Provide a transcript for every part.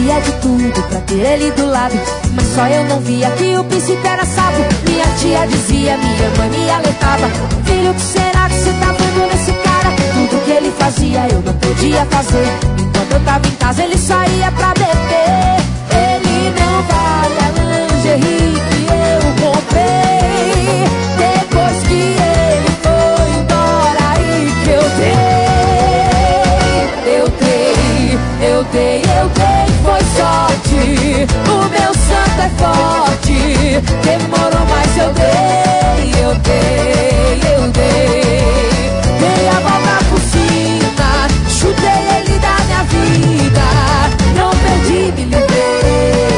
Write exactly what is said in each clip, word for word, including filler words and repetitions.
Fazia de tudo pra ter ele do lado, mas só eu não via que o príncipe era sapo. Minha tia dizia, minha mãe me alertava: filho, o que será que você tá vendo nesse cara? Tudo que ele fazia eu não podia fazer. Enquanto eu tava em casa ele saía pra beber. Ele não vale a lingerie que eu comprei. Depois que ele foi embora aí que eu dei. Eu dei, eu dei, eu dei, foi sorte. O meu santo é forte. Demorou, mas eu dei, eu dei, eu dei. Dei a volta por cima, chutei ele da minha vida. Não perdi, me livrei.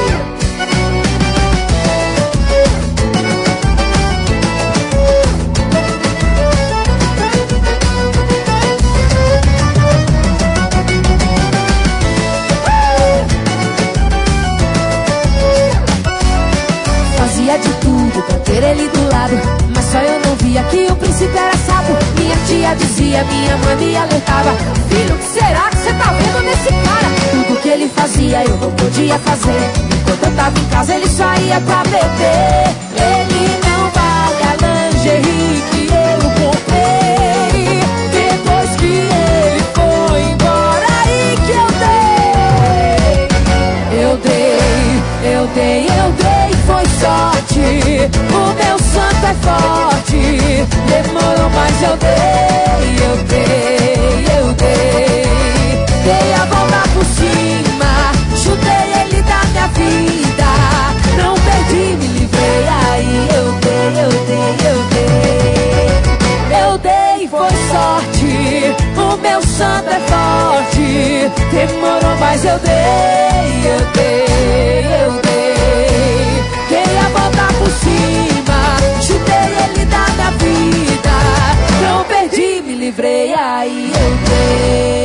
Fazia de tudo pra ter ele do lado, mas só eu não via que o príncipe era sapo. Minha tia dizia, minha mãe me alertava: filho, o que será que você tá vendo nesse cara? Tudo que ele fazia eu não podia fazer. Enquanto eu tava em casa ele saía pra beber. Ele não vale a lingerie que eu comprei. Depois que ele foi embora aí que eu dei. Eu dei, eu dei, eu dei, foi sorte. O meu santo é forte. Demorou, mas eu dei, eu dei, eu dei. Dei a volta por cima, chutei ele da minha vida. Não perdi, me livrei, aí eu dei, eu dei, eu dei. Eu dei, foi sorte. O meu santo é forte. Demorou, mas eu dei, eu dei, eu dei. Dei a volta por cima, chutei ele da minha vida. Não perdi, me livrei, aí eu dei.